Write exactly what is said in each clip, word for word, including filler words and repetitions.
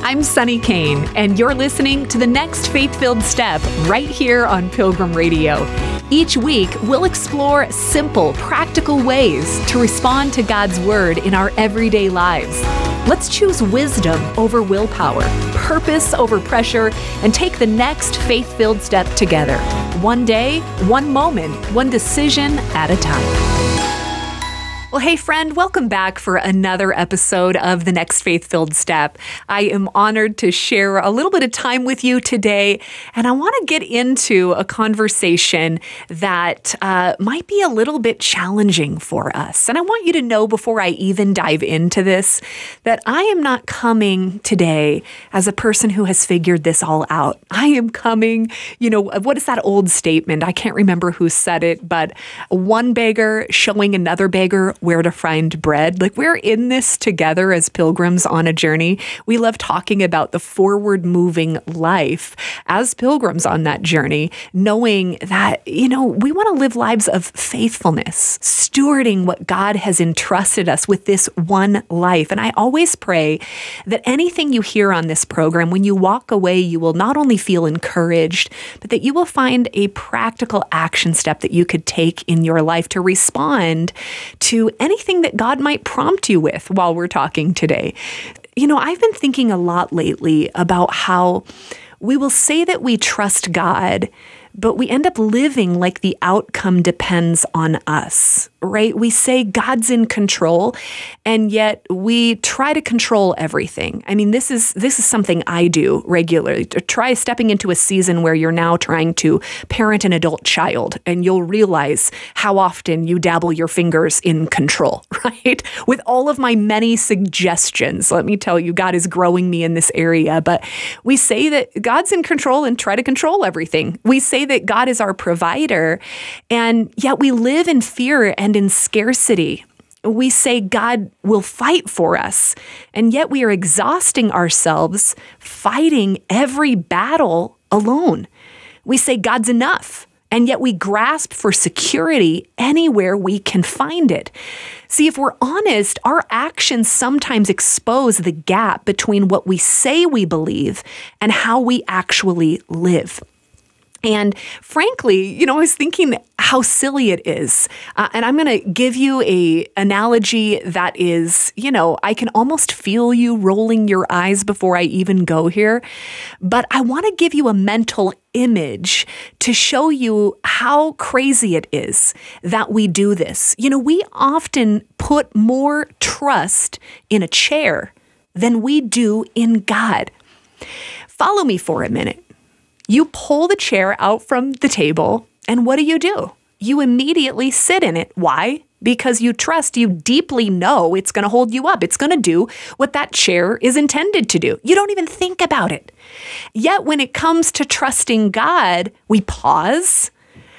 I'm Sunny Kane, and you're listening to the next Faith-Filled Step right here on Pilgrim Radio. Each week, we'll explore simple, practical ways to respond to God's Word in our everyday lives. Let's choose wisdom over willpower, purpose over pressure, and take the next faith-filled step together. One day, one moment, one decision at a time. Well, hey friend, welcome back for another episode of The Next Faith-Filled Step. I am honored to share a little bit of time with you today, and I want to get into a conversation that uh, might be a little bit challenging for us. And I want you to know before I even dive into this, that I am not coming today as a person who has figured this all out. I am coming, you know, what is that old statement? I can't remember who said it, but one beggar showing another beggar where to find bread. Like, we're in this together as pilgrims on a journey. We love talking about the forward-moving life as pilgrims on that journey, knowing that, you know, we want to live lives of faithfulness, stewarding what God has entrusted us with this one life. And I always pray that anything you hear on this program, when you walk away, you will not only feel encouraged, but that you will find a practical action step that you could take in your life to respond to anything that God might prompt you with while we're talking today. You know, I've been thinking a lot lately about how we will say that we trust God, but we end up living like the outcome depends on us, right? We say God's in control, and yet we try to control everything. I mean, this is this is something I do regularly. Try stepping into a season where you're now trying to parent an adult child, and you'll realize how often you dabble your fingers in control, right? With all of my many suggestions, let me tell you, God is growing me in this area. But we say that God's in control and try to control everything. We say that God is our provider, and yet we live in fear and in scarcity. We say God will fight for us, and yet we are exhausting ourselves fighting every battle alone. We say God's enough, and yet we grasp for security anywhere we can find it. See, if we're honest, our actions sometimes expose the gap between what we say we believe and how we actually live. And frankly, you know, I was thinking how silly it is. Uh, and I'm going to give you a analogy that is, you know, I can almost feel you rolling your eyes before I even go here. But I want to give you a mental image to show you how crazy it is that we do this. You know, we often put more trust in a chair than we do in God. Follow me for a minute. You pull the chair out from the table, and what do you do? You immediately sit in it. Why? Because you trust, you deeply know it's going to hold you up. It's going to do what that chair is intended to do. You don't even think about it. Yet when it comes to trusting God, we pause.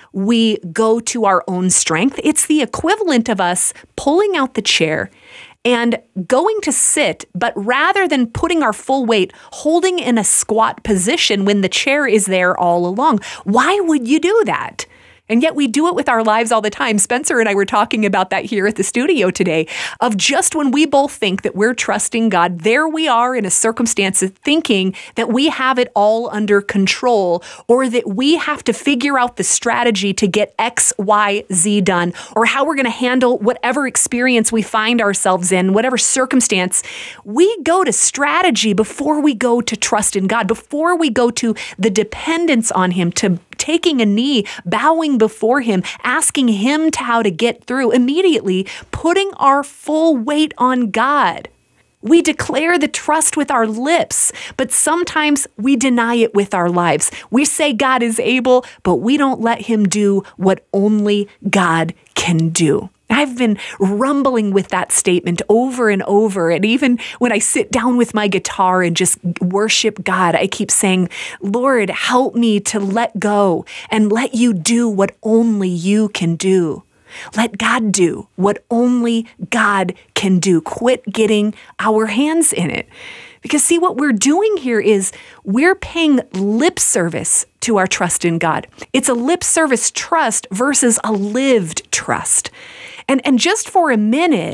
We go to our own strength. It's the equivalent of us pulling out the chair and going to sit, but rather than putting our full weight, holding in a squat position when the chair is there all along. Why would you do that? And yet we do it with our lives all the time. Spencer and I were talking about that here at the studio today, of just when we both think that we're trusting God, there we are in a circumstance of thinking that we have it all under control, or that we have to figure out the strategy to get X, Y, Z done, or how we're going to handle whatever experience we find ourselves in, whatever circumstance. We go to strategy before we go to trust in God, before we go to the dependence on Him, to taking a knee, bowing before Him, asking Him to how to get through, immediately putting our full weight on God. We declare the trust with our lips, but sometimes we deny it with our lives. We say God is able, but we don't let Him do what only God can do. I've been rumbling with that statement over and over. And even when I sit down with my guitar and just worship God, I keep saying, Lord, help me to let go and let you do what only you can do. Let God do what only God can do. Quit getting our hands in it. Because see, what we're doing here is we're paying lip service to our trust in God. It's a lip service trust versus a lived trust. And, and just for a minute,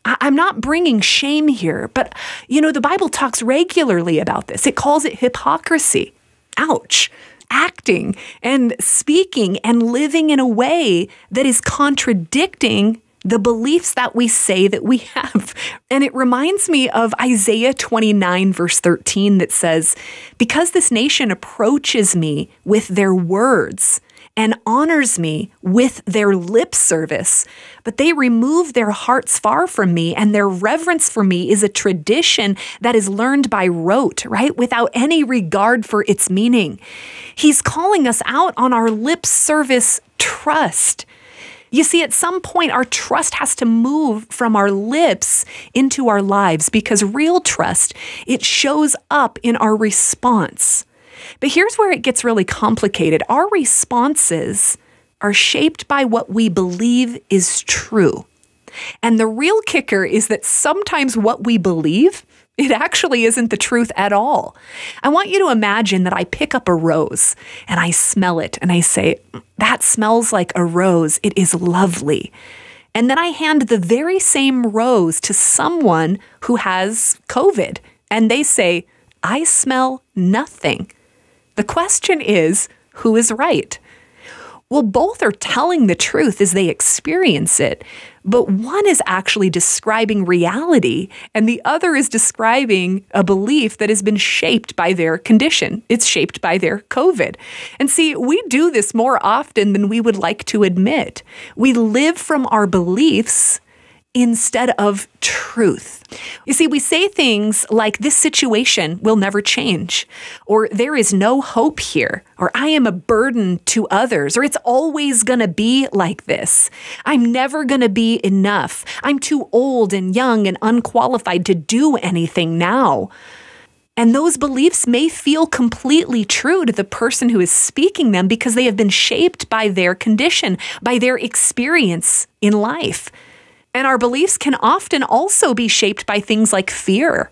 I- I'm not bringing shame here, but, you know, the Bible talks regularly about this. It calls it hypocrisy. Ouch. Acting and speaking and living in a way that is contradicting the beliefs that we say that we have. And it reminds me of Isaiah twenty-nine, verse thirteen, that says, because this nation approaches me with their words and honors me with their lip service, but they remove their hearts far from me, and their reverence for me is a tradition that is learned by rote, right? Without any regard for its meaning. He's calling us out on our lip service trust. You see, at some point, our trust has to move from our lips into our lives, because real trust, it shows up in our response. But here's where it gets really complicated. Our responses are shaped by what we believe is true. And the real kicker is that sometimes what we believe, it actually isn't the truth at all. I want you to imagine that I pick up a rose and I smell it and I say, that smells like a rose. It is lovely. And then I hand the very same rose to someone who has COVID and they say, I smell nothing. The question is, who is right? Well, both are telling the truth as they experience it, but one is actually describing reality, and the other is describing a belief that has been shaped by their condition. It's shaped by their COVID. And see, we do this more often than we would like to admit. We live from our beliefs instead of truth. You see, we say things like, this situation will never change, or there is no hope here, or I am a burden to others, or it's always going to be like this. I'm never going to be enough. I'm too old and young and unqualified to do anything now. And those beliefs may feel completely true to the person who is speaking them because they have been shaped by their condition, by their experience in life. And our beliefs can often also be shaped by things like fear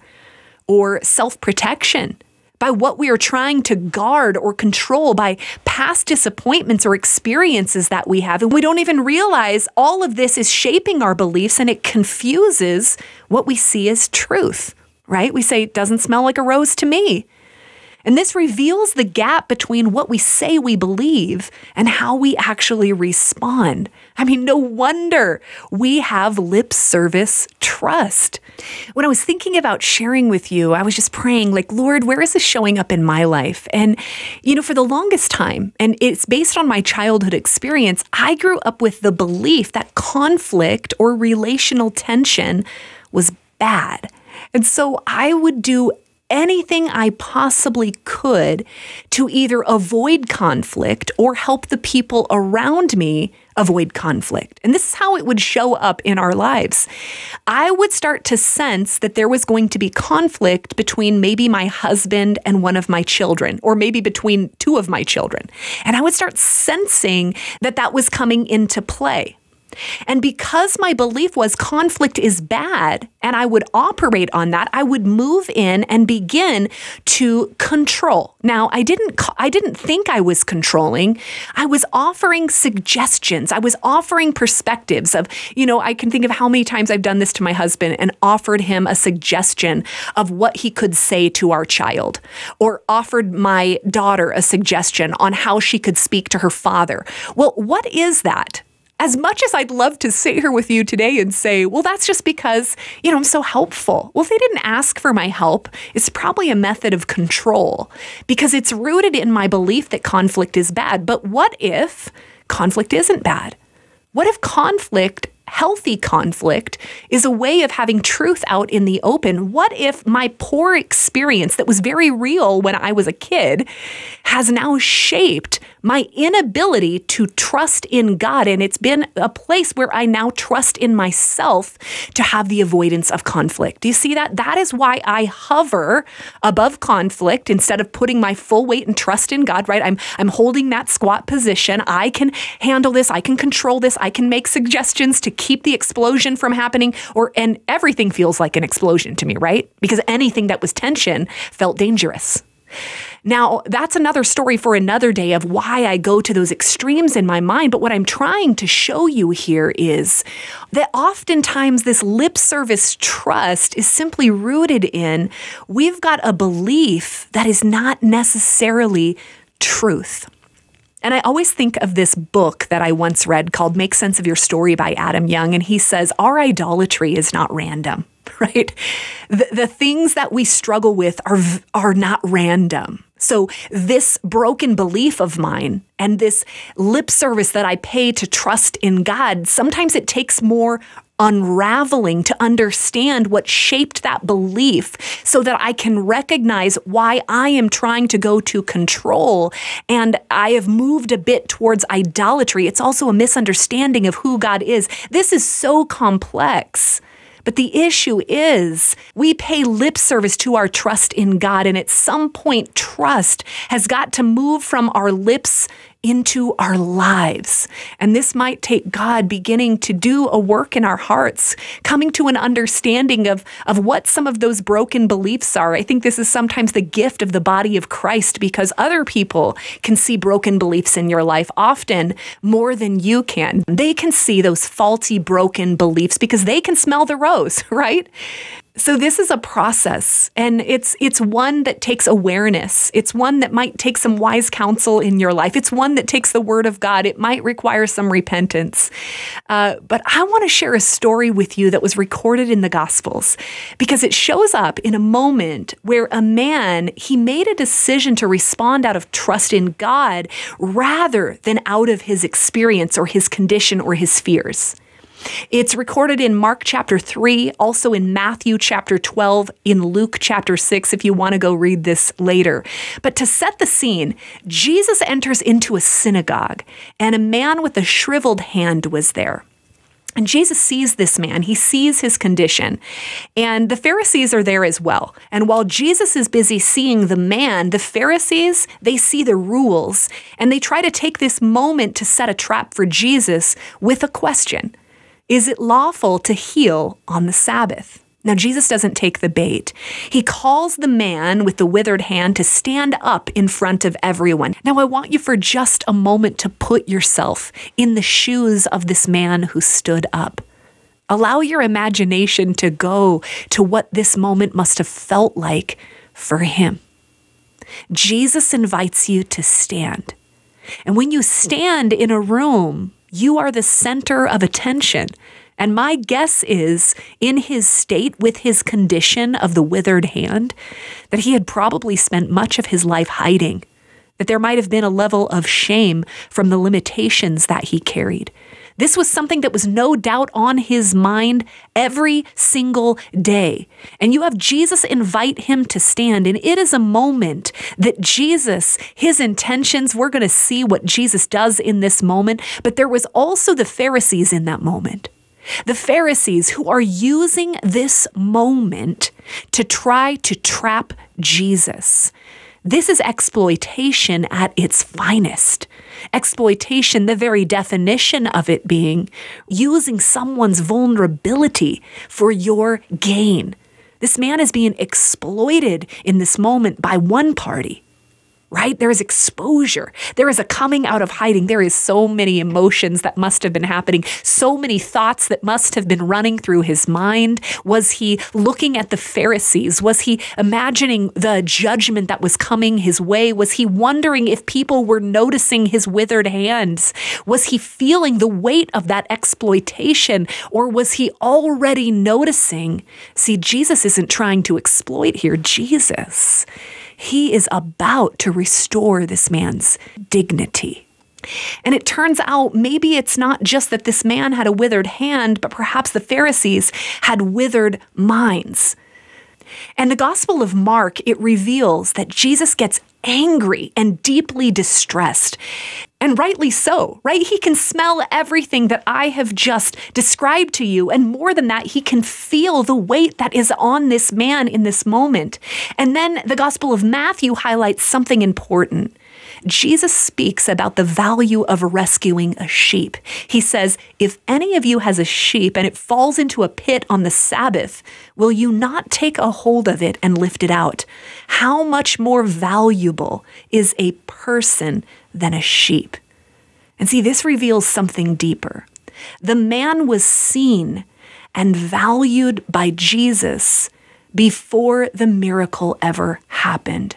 or self-protection, by what we are trying to guard or control, by past disappointments or experiences that we have. And we don't even realize all of this is shaping our beliefs, and it confuses what we see as truth, right? We say, it doesn't smell like a rose to me. And this reveals the gap between what we say we believe and how we actually respond. I mean, no wonder we have lip service trust. When I was thinking about sharing with you, I was just praying, like, Lord, where is this showing up in my life? And, you know, for the longest time, and it's based on my childhood experience, I grew up with the belief that conflict or relational tension was bad. And so I would do anything I possibly could to either avoid conflict or help the people around me avoid conflict. And this is how it would show up in our lives. I would start to sense that there was going to be conflict between maybe my husband and one of my children, or maybe between two of my children. And I would start sensing that that was coming into play. And because my belief was conflict is bad, and I would operate on that, I would move in and begin to control. Now, I didn't I didn't think I was controlling. I was offering suggestions. I was offering perspectives of, you know, I can think of how many times I've done this to my husband and offered him a suggestion of what he could say to our child, or offered my daughter a suggestion on how she could speak to her father. Well, what is that? As much as I'd love to sit here with you today and say, well, that's just because, you know, I'm so helpful. Well, if they didn't ask for my help, it's probably a method of control because it's rooted in my belief that conflict is bad. But what if conflict isn't bad? What if conflict, healthy conflict, is a way of having truth out in the open? What if my poor experience that was very real when I was a kid has now shaped my inability to trust in God? And it's been a place where I now trust in myself to have the avoidance of conflict. Do you see that? That is why I hover above conflict instead of putting my full weight and trust in God, right? I'm, I'm holding that squat position. I can handle this. I can control this. I can make suggestions to keep the explosion from happening, or and everything feels like an explosion to me, right? Because anything that was tension felt dangerous. Now, that's another story for another day of why I go to those extremes in my mind. But what I'm trying to show you here is that oftentimes this lip service trust is simply rooted in we've got a belief that is not necessarily truth. And I always think of this book that I once read called Make Sense of Your Story by Adam Young. And he says, our idolatry is not random, right? The, the things that we struggle with are, are not random. So this broken belief of mine and this lip service that I pay to trust in God, sometimes it takes more unraveling to understand what shaped that belief so that I can recognize why I am trying to go to control and I have moved a bit towards idolatry. It's also a misunderstanding of who God is. This is so complex. But the issue is we pay lip service to our trust in God, and at some point, trust has got to move from our lips into our lives. And this might take God beginning to do a work in our hearts, coming to an understanding of, of what some of those broken beliefs are. I think this is sometimes the gift of the body of Christ because other people can see broken beliefs in your life often more than you can. They can see those faulty, broken beliefs because they can smell the rose, right? So this is a process, and it's it's one that takes awareness. It's one that might take some wise counsel in your life. It's one that takes the Word of God. It might require some repentance. Uh, but I want to share a story with you that was recorded in the Gospels because it shows up in a moment where a man, he made a decision to respond out of trust in God rather than out of his experience or his condition or his fears. It's recorded in Mark chapter three, also in Matthew chapter twelve, in Luke chapter six, if you want to go read this later. But to set the scene, Jesus enters into a synagogue, and a man with a shriveled hand was there. And Jesus sees this man. He sees his condition. And the Pharisees are there as well. And while Jesus is busy seeing the man, the Pharisees, they see the rules, and they try to take this moment to set a trap for Jesus with a question. Is it lawful to heal on the Sabbath? Now, Jesus doesn't take the bait. He calls the man with the withered hand to stand up in front of everyone. Now, I want you for just a moment to put yourself in the shoes of this man who stood up. Allow your imagination to go to what this moment must have felt like for him. Jesus invites you to stand. And when you stand in a room, you are the center of attention. And my guess is, in his state with his condition of the withered hand, that he had probably spent much of his life hiding, that there might have been a level of shame from the limitations that he carried. This was something that was no doubt on his mind every single day. And you have Jesus invite him to stand. And it is a moment that Jesus, his intentions, we're going to see what Jesus does in this moment. But there was also the Pharisees in that moment. The Pharisees who are using this moment to try to trap Jesus. This is exploitation at its finest. Exploitation, the very definition of it being using someone's vulnerability for your gain. This man is being exploited in this moment by one party. Right? There is exposure. There is a coming out of hiding. There is so many emotions that must have been happening. So many thoughts that must have been running through his mind. Was he looking at the Pharisees? Was he imagining the judgment that was coming his way? Was he wondering if people were noticing his withered hands? Was he feeling the weight of that exploitation? Or was he already noticing? See, Jesus isn't trying to exploit here. Jesus, he is about to restore this man's dignity. And it turns out maybe it's not just that this man had a withered hand, but perhaps the Pharisees had withered minds. And the Gospel of Mark, it reveals that Jesus gets angry and deeply distressed. And rightly so, right? He can smell everything that I have just described to you. And more than that, he can feel the weight that is on this man in this moment. And then the Gospel of Matthew highlights something important. Jesus speaks about the value of rescuing a sheep. He says, if any of you has a sheep and it falls into a pit on the Sabbath, will you not take a hold of it and lift it out? How much more valuable is a person than a sheep? And see, this reveals something deeper. The man was seen and valued by Jesus before the miracle ever happened.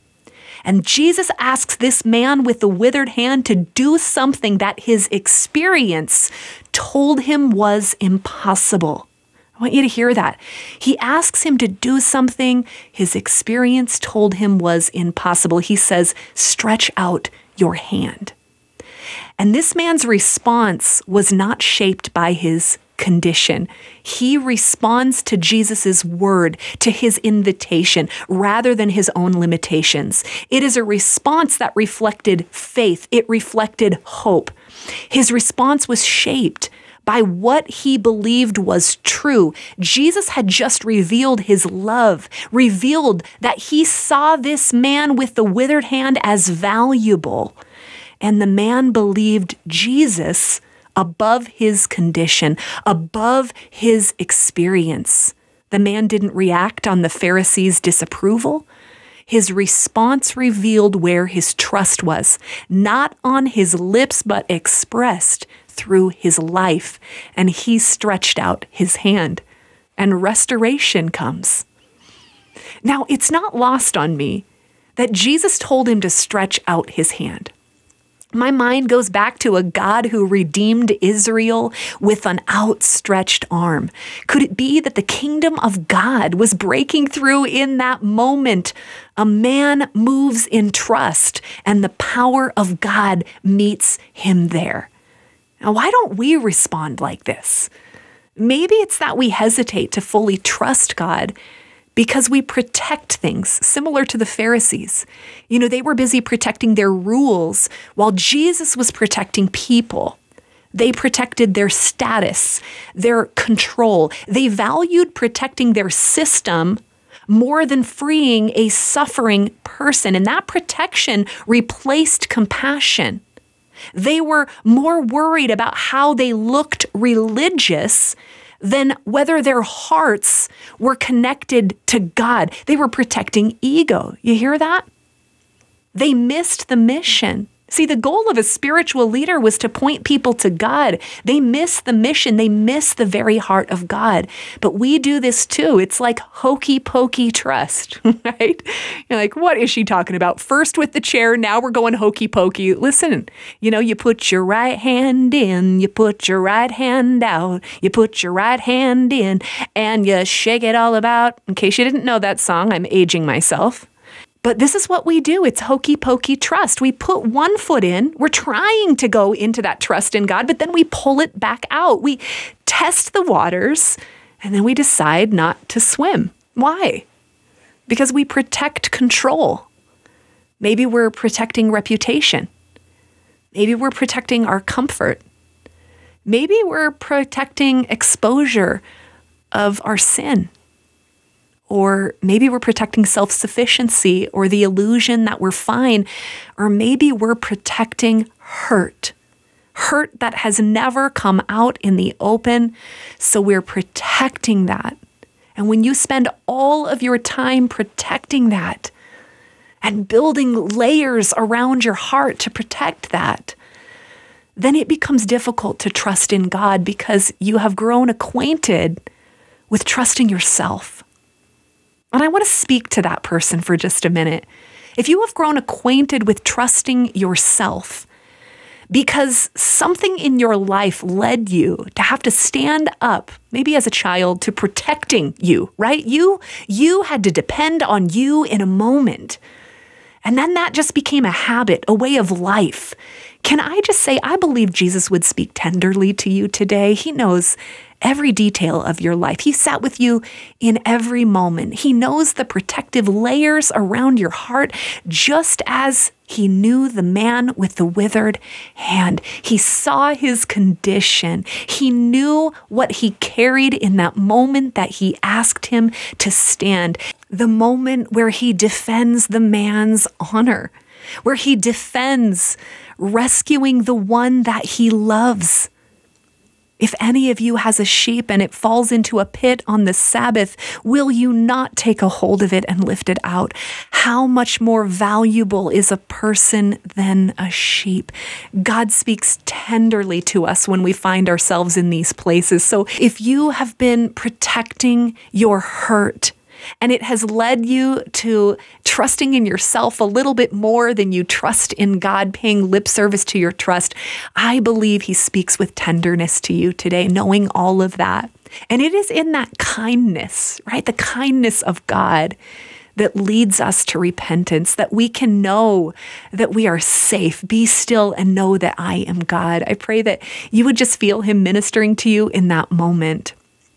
And Jesus asks this man with the withered hand to do something that his experience told him was impossible. I want you to hear that. He asks him to do something his experience told him was impossible. He says, stretch out your hand. And this man's response was not shaped by his condition. He responds to Jesus' word, to his invitation, rather than his own limitations. It is a response that reflected faith. It reflected hope. His response was shaped by what he believed was true. Jesus had just revealed his love, revealed that he saw this man with the withered hand as valuable. And the man believed Jesus above his condition, above his experience. The man didn't react on the Pharisees' disapproval. His response revealed where his trust was, not on his lips, but expressed through his life. And he stretched out his hand, and restoration comes. Now, it's not lost on me that Jesus told him to stretch out his hand. My mind goes back to a God who redeemed Israel with an outstretched arm. Could it be that the kingdom of God was breaking through in that moment? A man moves in trust, and the power of God meets him there. Now, why don't we respond like this? Maybe it's that we hesitate to fully trust God because we protect things, similar to the Pharisees. You know, they were busy protecting their rules while Jesus was protecting people. They protected their status, their control. They valued protecting their system more than freeing a suffering person. And that protection replaced compassion. They were more worried about how they looked religious than whether their hearts were connected to God. They were protecting ego. You hear that? They missed the mission. See, the goal of a spiritual leader was to point people to God. They miss the mission. They miss the very heart of God. But we do this too. It's like hokey pokey trust, right? You're like, what is she talking about? First with the chair, now we're going hokey pokey. Listen, you know, you put your right hand in, you put your right hand out, you put your right hand in, and you shake it all about. In case you didn't know that song, I'm aging myself. But this is what we do. It's hokey pokey trust. We put one foot in. We're trying to go into that trust in God, but then we pull it back out. We test the waters, and then we decide not to swim. Why? Because we protect control. Maybe we're protecting reputation. Maybe we're protecting our comfort. Maybe we're protecting exposure of our sin. Or maybe we're protecting self-sufficiency or the illusion that we're fine. Or maybe we're protecting hurt. Hurt that has never come out in the open. So we're protecting that. And when you spend all of your time protecting that and building layers around your heart to protect that, then it becomes difficult to trust in God because you have grown acquainted with trusting yourself. And I want to speak to that person for just a minute. If you have grown acquainted with trusting yourself because something in your life led you to have to stand up, maybe as a child, to protecting you, right? You, you had to depend on you in a moment. And then that just became a habit, a way of life. Can I just say, I believe Jesus would speak tenderly to you today. He knows every detail of your life. He sat with you in every moment. He knows the protective layers around your heart, just as he knew the man with the withered hand. He saw his condition. He knew what he carried in that moment that he asked him to stand, the moment where he defends the man's honor. where he defends, rescuing the one that he loves. If any of you has a sheep and it falls into a pit on the Sabbath, will you not take a hold of it and lift it out? How much more valuable is a person than a sheep? God speaks tenderly to us when we find ourselves in these places. So if you have been protecting your hurt, and it has led you to trusting in yourself a little bit more than you trust in God, paying lip service to your trust, I believe he speaks with tenderness to you today, knowing all of that. And it is in that kindness, right? The kindness of God that leads us to repentance, that we can know that we are safe. Be still and know that I am God. I pray that you would just feel him ministering to you in that moment.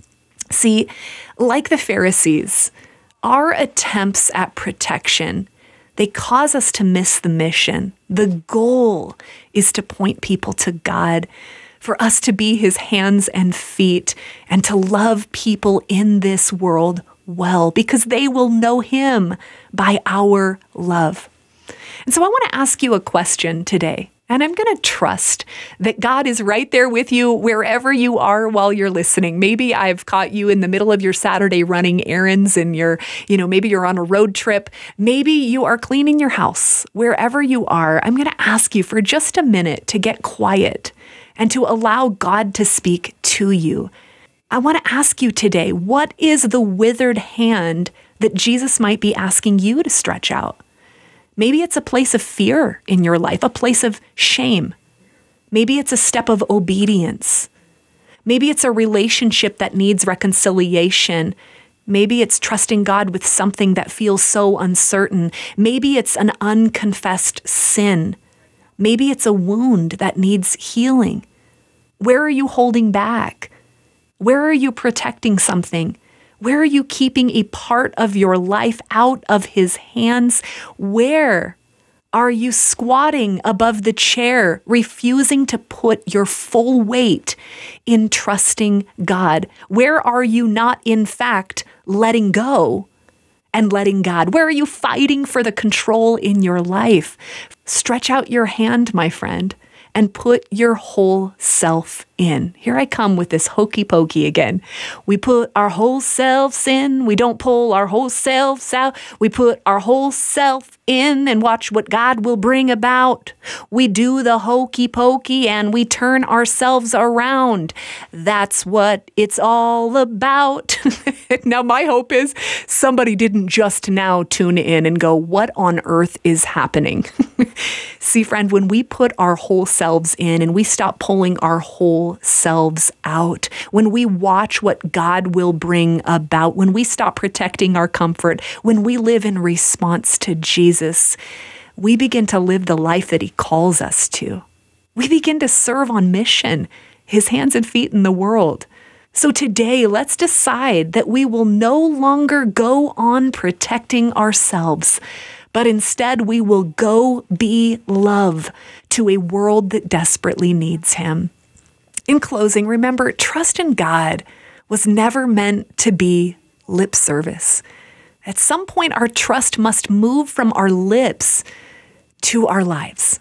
See, like the Pharisees, our attempts at protection, they cause us to miss the mission. The goal is to point people to God, for us to be his hands and feet, and to love people in this world well, because they will know him by our love. And so I want to ask you a question today. And I'm going to trust that God is right there with you wherever you are while you're listening. Maybe I've caught you in the middle of your Saturday running errands and you're, you know, maybe you're on a road trip. Maybe you are cleaning your house. Wherever you are, I'm going to ask you for just a minute to get quiet and to allow God to speak to you. I want to ask you today, what is the withered hand that Jesus might be asking you to stretch out? Maybe it's a place of fear in your life, a place of shame. Maybe it's a step of obedience. Maybe it's a relationship that needs reconciliation. Maybe it's trusting God with something that feels so uncertain. Maybe it's an unconfessed sin. Maybe it's a wound that needs healing. Where are you holding back? Where are you protecting something? Where are you keeping a part of your life out of his hands? Where are you squatting above the chair, refusing to put your full weight in trusting God? Where are you not, in fact, letting go and letting God? Where are you fighting for the control in your life? Stretch out your hand, my friend, and put your whole self in. Here I come with this hokey pokey again. We put our whole selves in. We don't pull our whole selves out. We put our whole self in and watch what God will bring about. We do the hokey pokey and we turn ourselves around. That's what it's all about. Now, my hope is somebody didn't just now tune in and go, what on earth is happening? See, friend, when we put our whole selves in and we stop pulling our whole selves out, when we watch what God will bring about, when we stop protecting our comfort, when we live in response to Jesus, we begin to live the life that he calls us to. We begin to serve on mission, his hands and feet in the world. So today, let's decide that we will no longer go on protecting ourselves, but instead we will go be love to a world that desperately needs him. In closing, remember, trust in God was never meant to be lip service. At some point, our trust must move from our lips to our lives.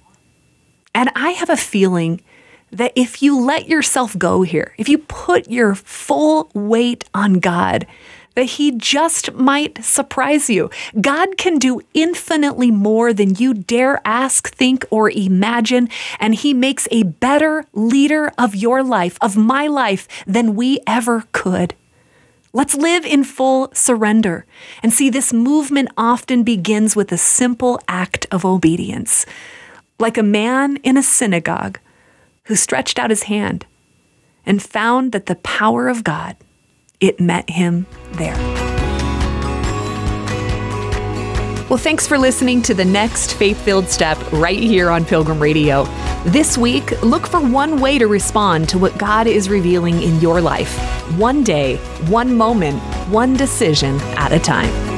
And I have a feeling that if you let yourself go here, if you put your full weight on God, that he just might surprise you. God can do infinitely more than you dare ask, think, or imagine, and he makes a better leader of your life, of my life, than we ever could. Let's live in full surrender. And see, this movement often begins with a simple act of obedience, like a man in a synagogue who stretched out his hand and found that the power of God, it met him there. Well, thanks for listening to the next Faith-Filled Step right here on Pilgrim Radio. This week, look for one way to respond to what God is revealing in your life. One day, one moment, one decision at a time.